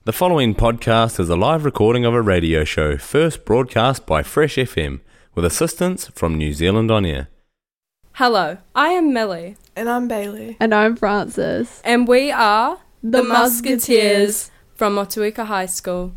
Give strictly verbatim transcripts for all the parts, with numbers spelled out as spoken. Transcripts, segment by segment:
The following podcast is a live recording of a radio show first broadcast by Fresh F M with assistance from New Zealand On Air. Hello, I am Millie. And I'm Bailey. And I'm Francis. And we are The, the Musketeers. Musketeers from Motueka High School.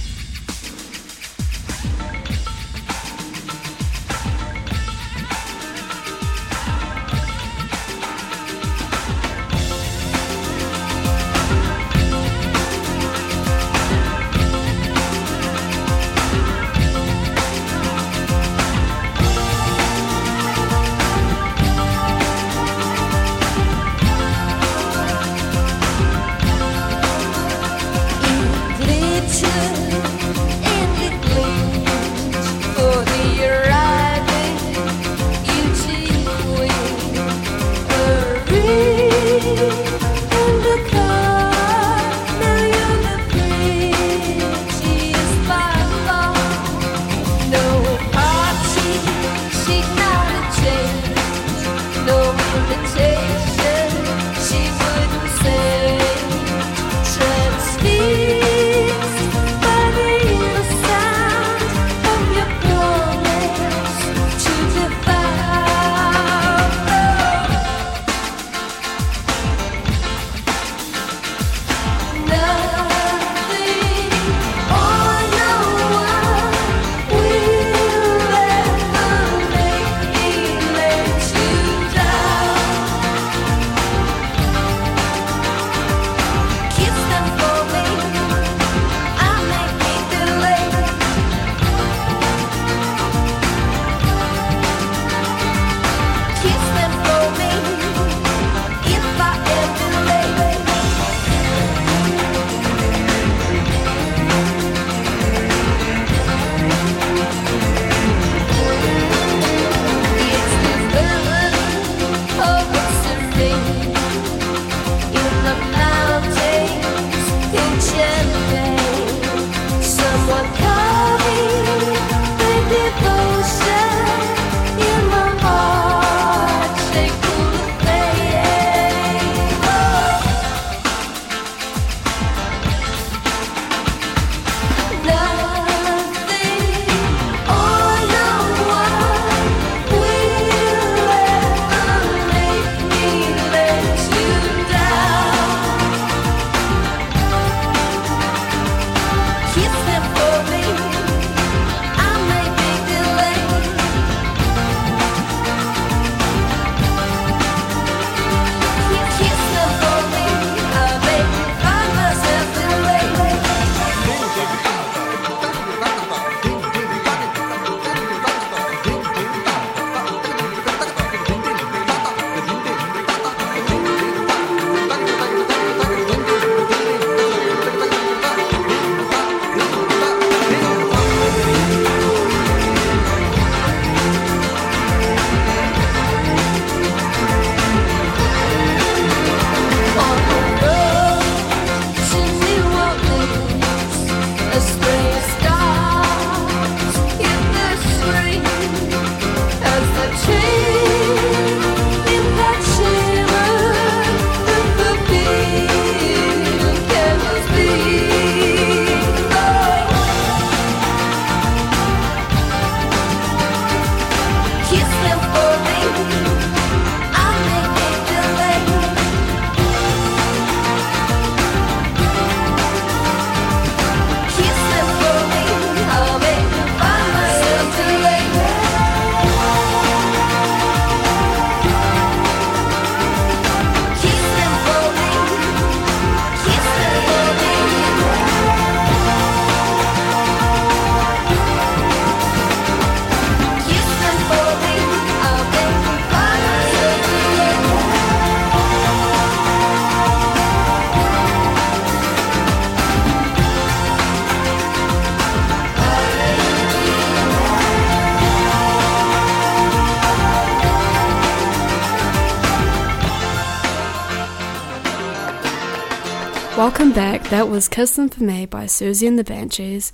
Welcome back. That was Kiss Them For Me by Susie and the Banshees.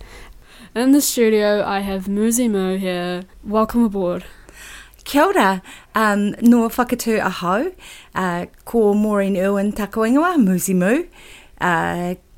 In the studio, I have Muzi Moo here. Welcome aboard. Kia ora, um, noa whakatū ahau, uh, ko Maureen Irwin takoingoa, Muzi Moo. Uh,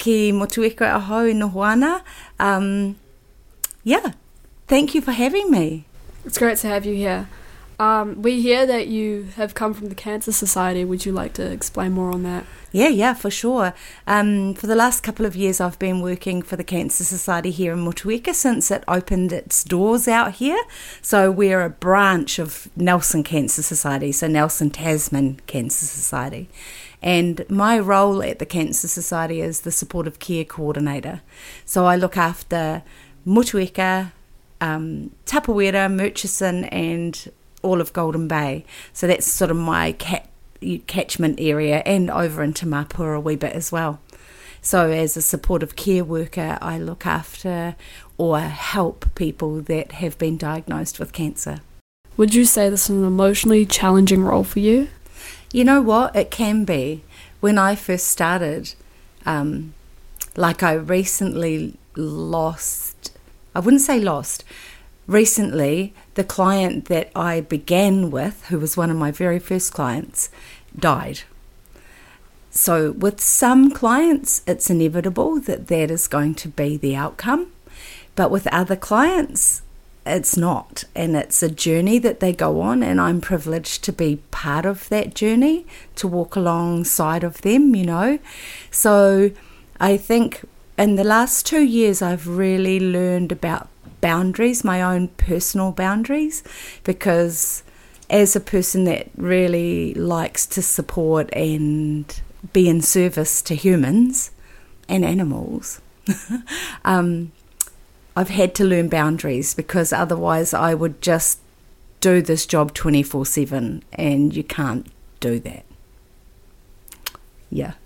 ki Motueka Aho i noho ana. Um, yeah, thank you for having me. It's great to have you here. Um, we hear that you have come from the Cancer Society. Would you like to explain more on that? Yeah, yeah, for sure. Um, for the last couple of years, I've been working for the Cancer Society here in Motueka since it opened its doors out here. So we're a branch of Nelson Cancer Society, so Nelson Tasman Cancer Society. And my role at the Cancer Society is the supportive care coordinator. So I look after Motueka, um, Tapawera, Murchison, and all of Golden Bay. So that's sort of my cat, catchment area, and over into Mapura a wee bit as well. So as a supportive care worker, I look after or help people that have been diagnosed with cancer. Would you say this is an emotionally challenging role for you? You know what? It can be. When I first started, um, like I recently lost, I wouldn't say lost, recently, the client that I began with, who was one of my very first clients, died. So with some clients, it's inevitable that that is going to be the outcome. But with other clients, it's not. And it's a journey that they go on, and I'm privileged to be part of that journey, to walk alongside of them, you know. So I think in the last two years, I've really learned about boundaries, my own personal boundaries, because as a person that really likes to support and be in service to humans and animals, um, I've had to learn boundaries, because otherwise I would just do this job twenty-four seven, and you can't do that. Yeah.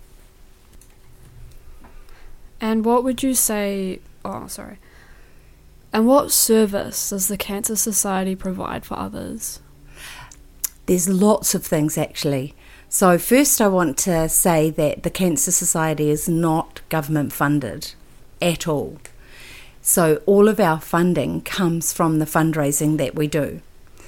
And what would you say, oh, sorry. And what service does the Cancer Society provide for others? There's lots of things, actually. So first I want to say that the Cancer Society is not government funded at all. So all of our funding comes from the fundraising that we do.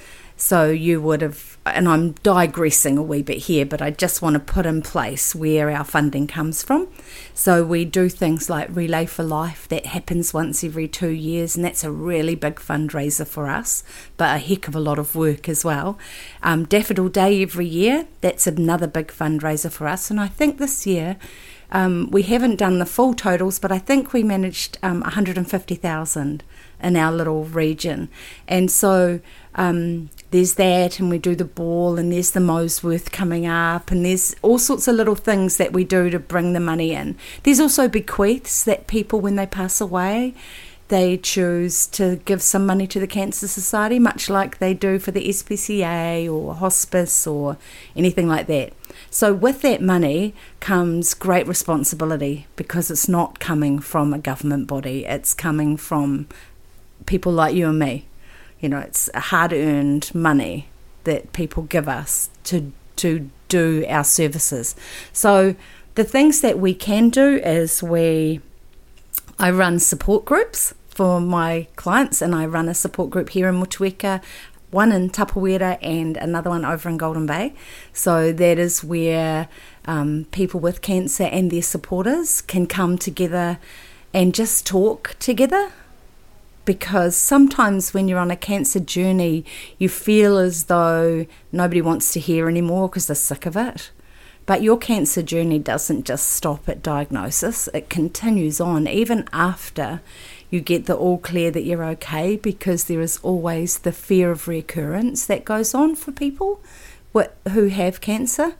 So you would have, and I'm digressing a wee bit here, but I just want to put in place where our funding comes from. So we do things like Relay for Life, that happens once every two years, and that's a really big fundraiser for us, but a heck of a lot of work as well. Um, Daffodil Day every year, that's another big fundraiser for us, and I think this year, um, we haven't done the full totals, but I think we managed um, one hundred fifty thousand in our little region. And so um, there's that, and we do the ball, and there's the Mosworth coming up, and there's all sorts of little things that we do to bring the money in. There's also bequeaths that people, when they pass away, they choose to give some money to the Cancer Society, much like they do for the S P C A or hospice or anything like that. So with that money comes great responsibility, because it's not coming from a government body, it's coming from people like you and me. You know, it's hard-earned money that people give us to to do our services. So the things that we can do is we, I run support groups for my clients, and I run a support group here in Motueka, one in Tapawera and another one over in Golden Bay. So that is where um, people with cancer and their supporters can come together and just talk together. Because sometimes when you're on a cancer journey, you feel as though nobody wants to hear anymore because they're sick of it. But your cancer journey doesn't just stop at diagnosis. It continues on even after you get the all clear that you're okay, because there is always the fear of recurrence that goes on for people who have cancer.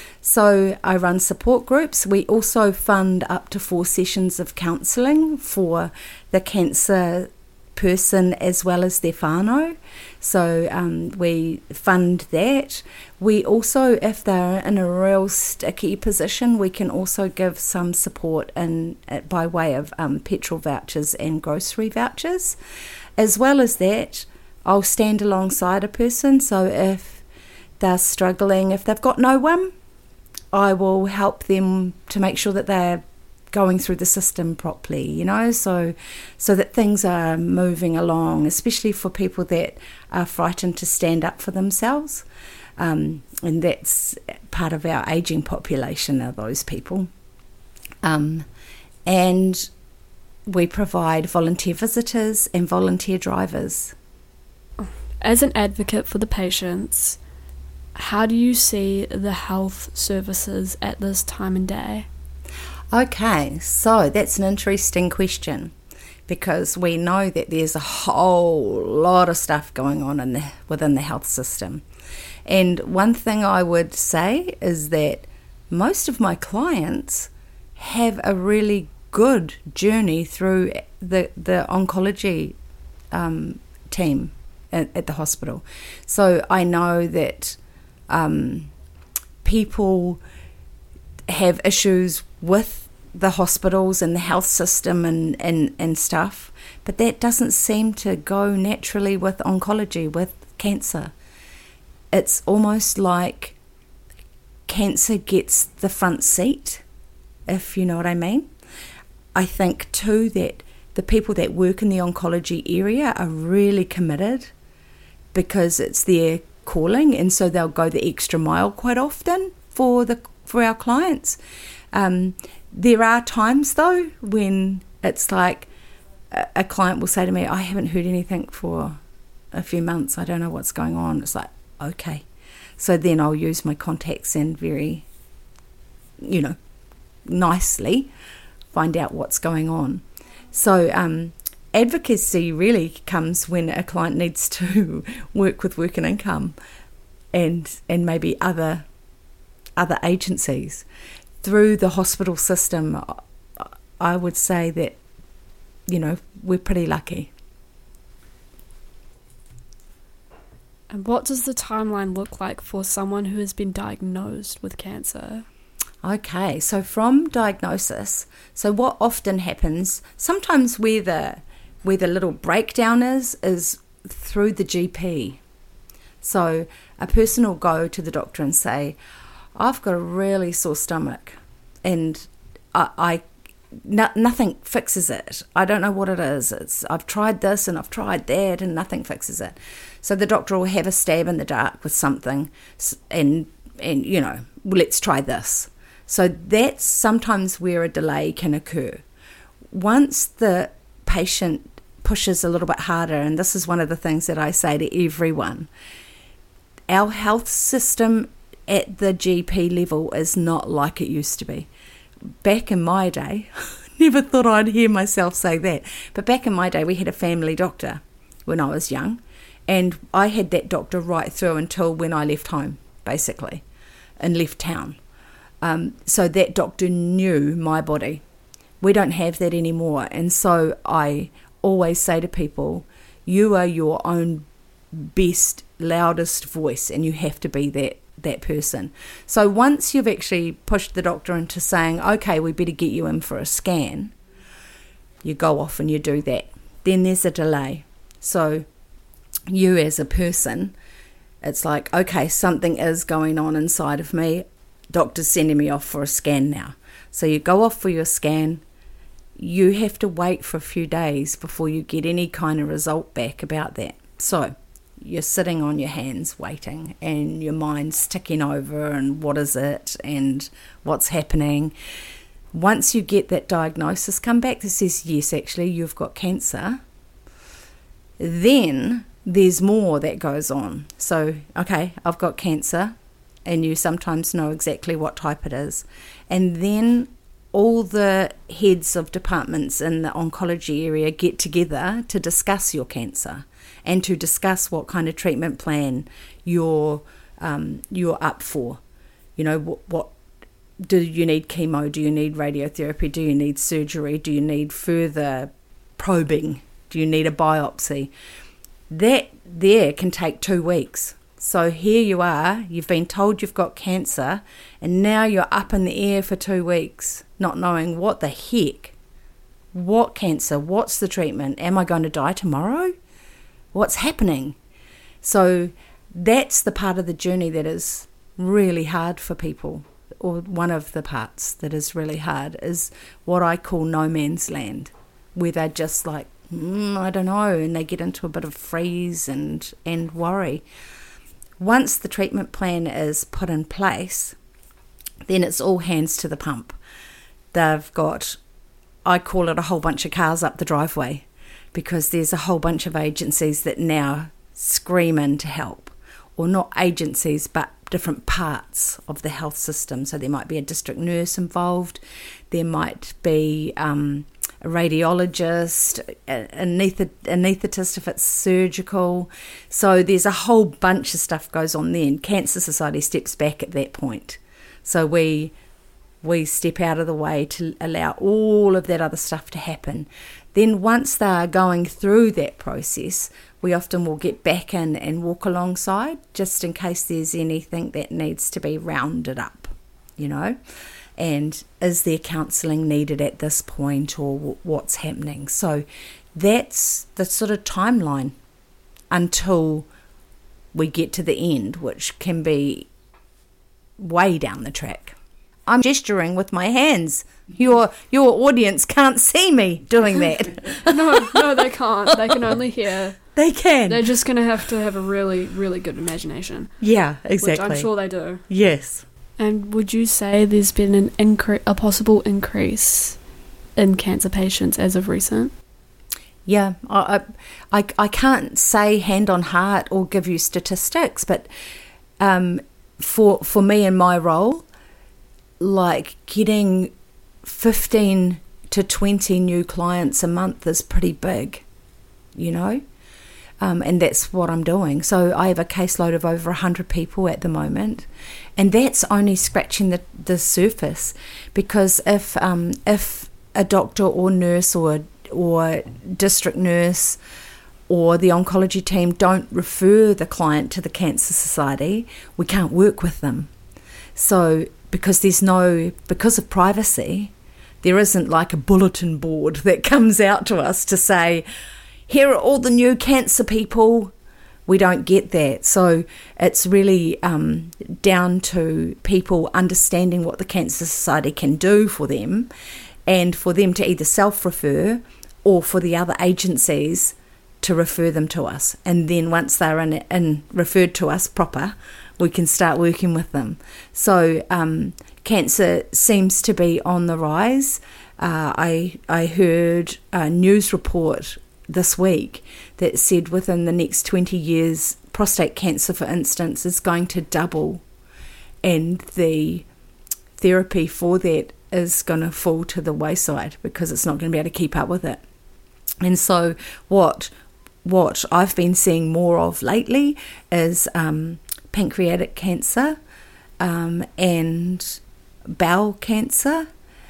So I run support groups. We also fund up to four sessions of counselling for the cancer person as well as their whānau. So um, we fund that. We also, if they're in a real sticky position, we can also give some support in by way of um, petrol vouchers and grocery vouchers. As well as that, I'll stand alongside a person. So if they're struggling, if they've got no one, I will help them to make sure that they're going through the system properly, you know, so so that things are moving along, especially for people that are frightened to stand up for themselves. Um, and that's part of our ageing population, are those people. Um, and we provide volunteer visitors and volunteer drivers. As an advocate for the patients, how do you see the health services at this time and day? Okay, so that's an interesting question, because we know that there's a whole lot of stuff going on in the, within the health system. And one thing I would say is that most of my clients have a really good journey through the, the oncology um, team at, at the hospital. So I know that um, people have issues with the hospitals and the health system and, and, and stuff, but that doesn't seem to go naturally with oncology, with cancer. It's almost like cancer gets the front seat, if you know what I mean. I think too that the people that work in the oncology area are really committed because it's their calling, and so they'll go the extra mile quite often for the for our clients. Um, there are times though when it's like a, a client will say to me, I haven't heard anything for a few months, I don't know what's going on. It's like, okay. So then I'll use my contacts and very, you know, nicely find out what's going on. So um, advocacy really comes when a client needs to work with Work and Income and and maybe other other agencies. Through the hospital system, I would say that, you know, we're pretty lucky. And what does the timeline look like for someone who has been diagnosed with cancer? Okay, so from diagnosis, so what often happens, sometimes where the, where the little breakdown is, is through the G P. So a person will go to the doctor and say, I've got a really sore stomach and I, I no, nothing fixes it. I don't know what it is. It's I've tried this and I've tried that and nothing fixes it. So the doctor will have a stab in the dark with something and, and you know, let's try this. So that's sometimes where a delay can occur. Once the patient pushes a little bit harder, and this is one of the things that I say to everyone, our health system at the G P level is not like it used to be. Back in my day, never thought I'd hear myself say that, but back in my day we had a family doctor when I was young, and I had that doctor right through until when I left home, basically, and left town. Um, so that doctor knew my body. We don't have that anymore, and so I always say to people, you are your own best, loudest voice, and you have to be that that person. So once you've actually pushed the doctor into saying, okay, we better get you in for a scan, you go off and you do that. Then there's a delay. So you as a person, it's like, okay, something is going on inside of me. Doctor's sending me off for a scan now. So you go off for your scan. You have to wait for a few days before you get any kind of result back about that. So you're sitting on your hands waiting and your mind's ticking over and what is it and what's happening. Once you get that diagnosis come back that says, yes, actually, you've got cancer, then there's more that goes on. So, okay, I've got cancer, and you sometimes know exactly what type it is. And then all the heads of departments in the oncology area get together to discuss your cancer and to discuss what kind of treatment plan you're um, you're up for. You know, what, what do you need chemo? Do you need radiotherapy? Do you need surgery? Do you need further probing? Do you need a biopsy? That there can take two weeks. So here you are, you've been told you've got cancer, and now you're up in the air for two weeks, not knowing what the heck. What cancer? What's the treatment? Am I going to die tomorrow? What's happening? So that's the part of the journey that is really hard for people, or one of the parts that is really hard is what I call no man's land, where they're just like, mm, I don't know, and they get into a bit of freeze and, and worry. Once the treatment plan is put in place, then it's all hands to the pump. They've got I call it a whole bunch of cars up the driveway, because there's a whole bunch of agencies that now scream in to help, or not agencies, but different parts of the health system. So there might be a district nurse involved, there might be um, a radiologist, an anaesthetist if it's surgical. So there's a whole bunch of stuff goes on then. Cancer Society steps back at that point. So we we step out of the way to allow all of that other stuff to happen. Then once they're going through that process, we often will get back in and walk alongside, just in case there's anything that needs to be rounded up, you know. And is there counselling needed at this point, or w- what's happening? So that's the sort of timeline until we get to the end, which can be way down the track. I'm gesturing with my hands. Your your audience can't see me doing that. no, no, they can't. They can only hear. They can. They're just going to have to have a really, really good imagination. Yeah, exactly. Which I'm sure they do. Yes. And would you say there's been an incre- a possible increase in cancer patients as of recent? Yeah, I, I, I can't say hand on heart or give you statistics, but um, for for me in my role, like getting fifteen to twenty new clients a month is pretty big, you know, um, and that's what I'm doing. So I have a caseload of over one hundred people at the moment, and that's only scratching the, the surface, because if um, if a doctor or nurse or or district nurse or the oncology team don't refer the client to the Cancer Society, we can't work with them. So because there's no, because of privacy, there isn't like a bulletin board that comes out to us to say, here are all the new cancer people. We don't get that. So it's really um, down to people understanding what the Cancer Society can do for them, and for them to either self-refer or for the other agencies to refer them to us. And then once they're in, in referred to us proper, we can start working with them. So um, cancer seems to be on the rise. Uh, I I heard a news report this week that said within the next twenty years, prostate cancer, for instance, is going to double, and the therapy for that is going to fall to the wayside because it's not going to be able to keep up with it. And so what what I've been seeing more of lately is um, pancreatic cancer um, and bowel cancer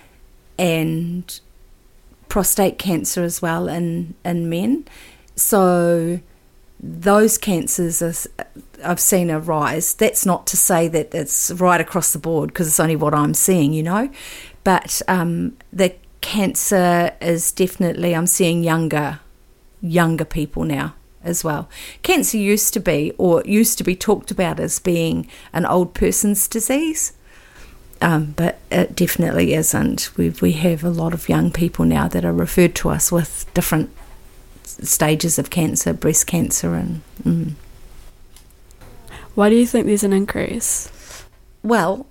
and prostate cancer as well in, in men. So those cancers, are, I've seen a rise. That's not to say that it's right across the board, because it's only what I'm seeing, you know. But um, the cancer is definitely, I'm seeing younger, younger people now as well. Cancer used to be, or used to be talked about as being an old person's disease, um, but it definitely isn't. We we have a lot of young people now that are referred to us with different stages of cancer, breast cancer, and. Mm. Why do you think there's an increase? Well,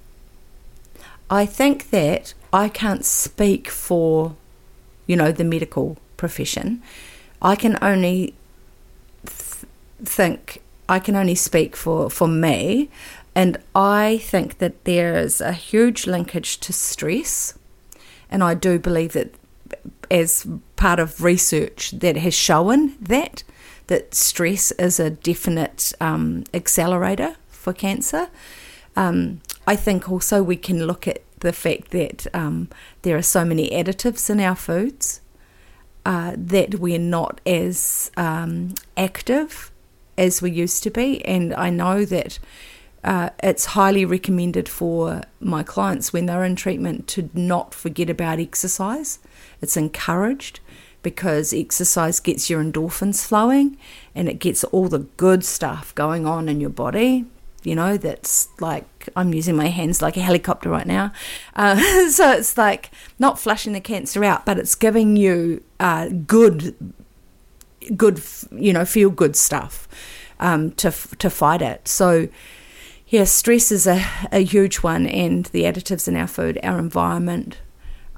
I think that I can't speak for, you know, the medical profession. I can only th- think, I can only speak for, for me, and I think that there is a huge linkage to stress, and I do believe that as part of research that has shown that, that stress is a definite um, accelerator for cancer. Um, I think also we can look at the fact that um, there are so many additives in our foods, uh, that we're not as um, active as we used to be. And I know that uh, it's highly recommended for my clients when they're in treatment to not forget about exercise. It's encouraged, because exercise gets your endorphins flowing and it gets all the good stuff going on in your body. You know, that's like, I'm using my hands like a helicopter right now. Uh, so it's like not flushing the cancer out, but it's giving you uh, good, good, you know, feel good stuff um, to to fight it. So, yeah, stress is a, a huge one, and the additives in our food, our environment,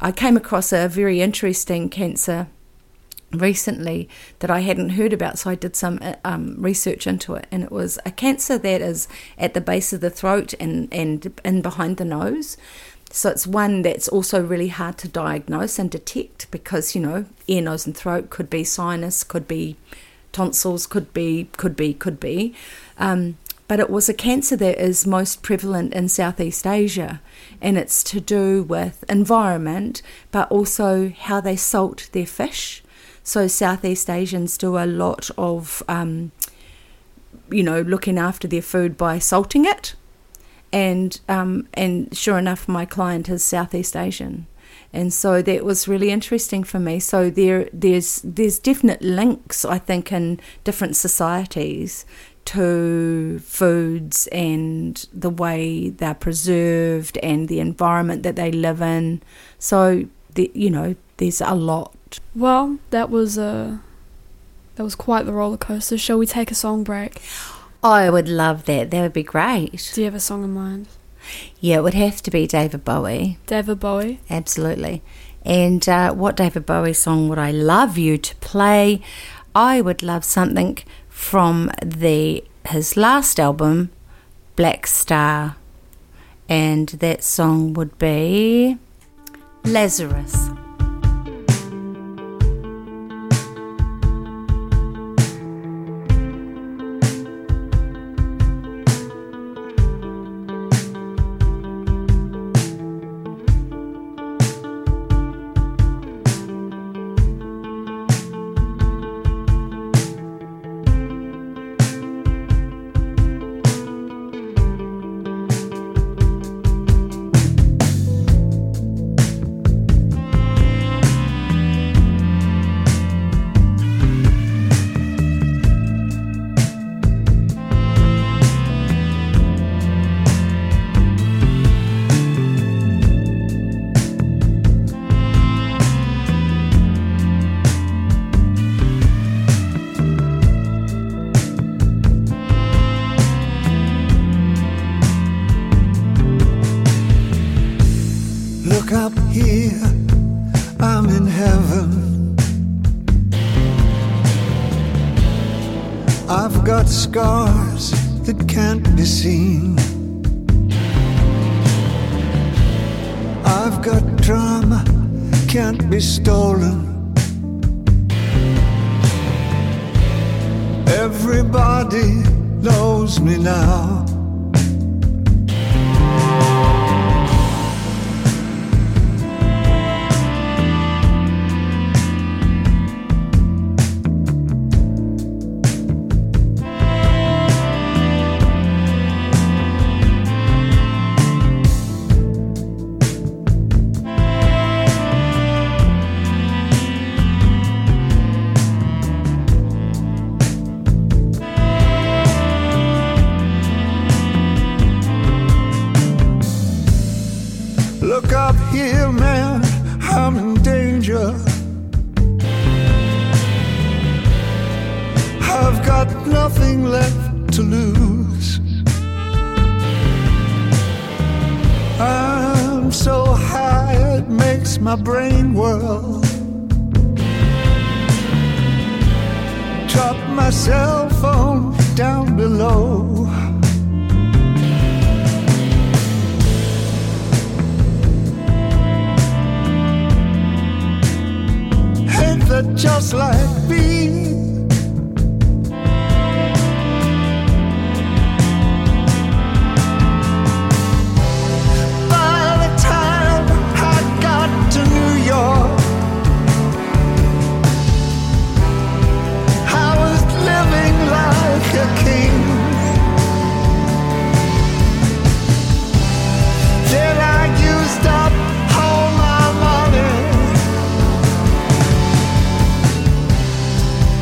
I came across a very interesting cancer recently that I hadn't heard about, so I did some um, research into it, and it was a cancer that is at the base of the throat and, and in behind the nose. So it's one that's also really hard to diagnose and detect because, you know, ear, nose and throat could be sinus, could be tonsils, could be, could be, could be. Um, but it was a cancer that is most prevalent in Southeast Asia, and it's to do with environment, but also how they salt their fish. So Southeast Asians do a lot of, um, you know, looking after their food by salting it. And um, and sure enough, my client is Southeast Asian. And so that was really interesting for me. So there there's there's definite links, I think, in different societies to foods and the way they're preserved and the environment that they live in. So, the, you know, there's a lot. Well, that was uh, that was quite the roller coaster. Shall we take a song break? I would love that. That would be great. Do you have a song in mind? Yeah, it would have to be David Bowie. David Bowie? Absolutely. And uh, what David Bowie song would I love you to play? I would love something from the his last album, Black Star. And that song would be Lazarus. Up here, I'm in heaven. I've got scars that can't be seen. I've got drama, can't be stolen. Everybody knows me now. Look up here, man, I'm in danger. I've got nothing left to lose. I'm so high it makes my brain whirl. Drop my cell phone down below. That just like me. By the time I got to New York, I was living like a king. Then I used up all my money.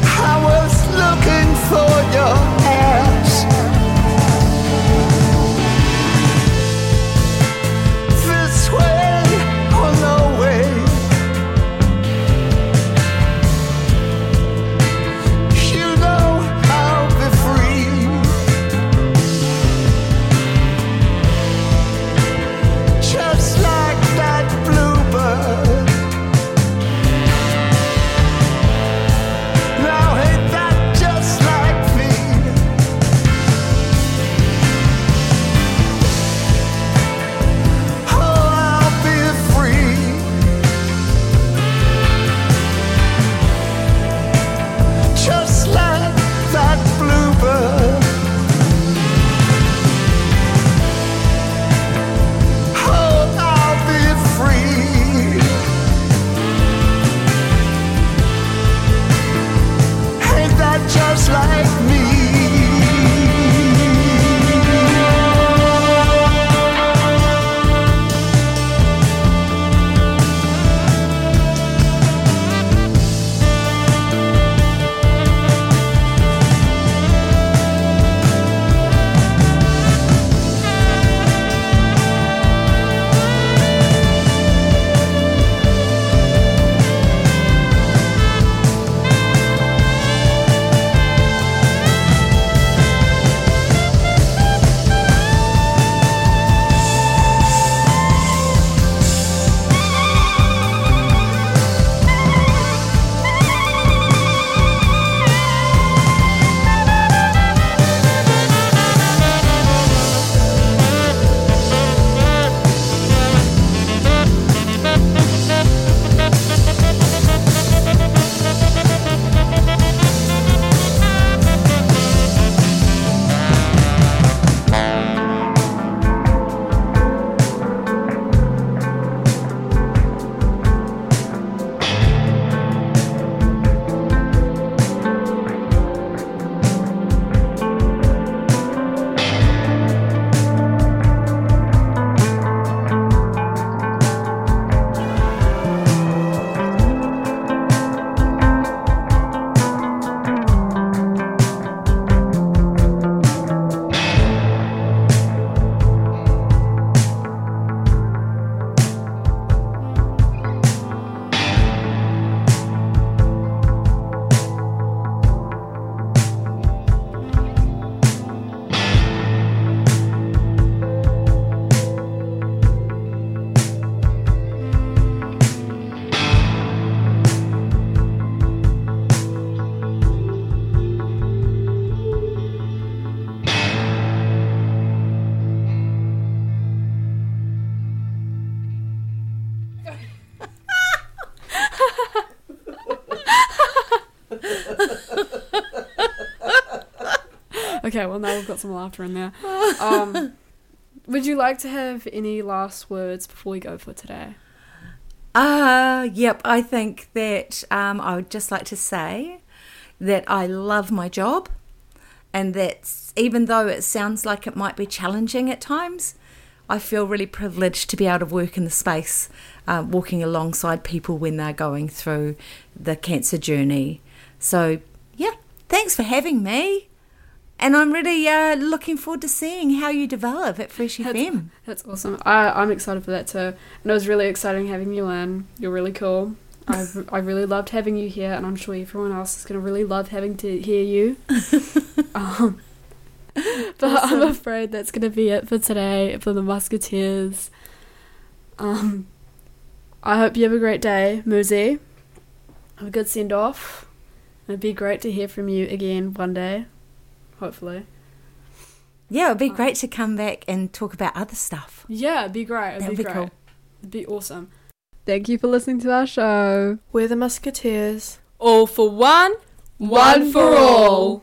Okay, well now we've got some laughter in there. Um, would you like to have any last words before we go for today? Uh, yep, I think that um, I would just like to say that I love my job, and that even though it sounds like it might be challenging at times, I feel really privileged to be able to work in the space, uh, walking alongside people when they're going through the cancer journey. So, yeah, thanks for having me. And I'm really uh, looking forward to seeing how you develop at Fresh That's, F M. That's awesome. I, I'm excited for that too. And it was really exciting having you in. You're really cool. I've, I really loved having you here, and I'm sure everyone else is going to really love having to hear you. um, but awesome. I'm afraid that's going to be it for today, for the Musketeers. Um, I hope you have a great day, Muzi. Have a good send-off. It'd be great to hear from you again one day. Hopefully. Yeah, it'd be great to come back and talk about other stuff. Yeah, it'd be great. It'd That'd be, be great. cool. It'd be awesome. Thank you for listening to our show. We're the Musketeers. All for one, one for all.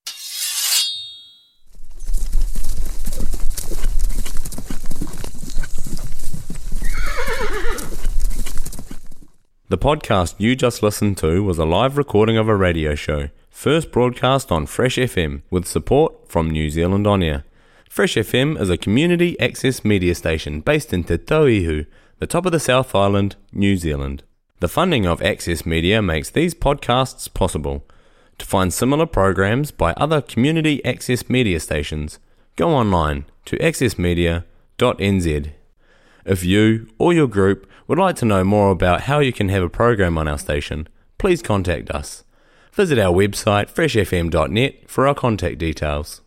The podcast you just listened to was a live recording of a radio show, first broadcast on Fresh F M with support from New Zealand On Air. Fresh F M is a community access media station based in Te Tauihu, the top of the South Island, New Zealand. The funding of Access Media makes these podcasts possible. To find similar programs by other community access media stations, go online to access media dot n z. If you or your group would like to know more about how you can have a program on our station, please contact us. Visit our website fresh f m dot net for our contact details.